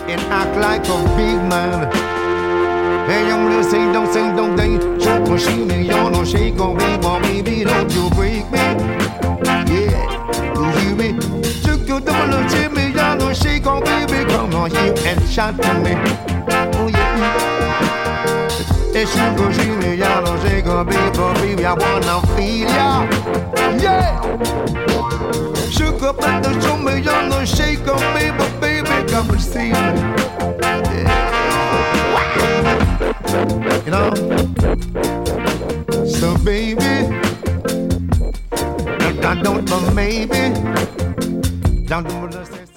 and act like a big man. Hey, young lady, sing, don't they? Choke on she me, y'all don't shake on me, but baby, don't you break me. Yeah, you hear me? Took your double Jimmy, y'all don't shake on baby, come on here and chat to me. Oh yeah. Hey, sugar, she me, y'all don't shake on baby, I wanna feel ya. Yeah. Sugar, but the show me, y'all don't shake on baby, come and see me. Yeah. You know, so baby, I don't know, maybe, don't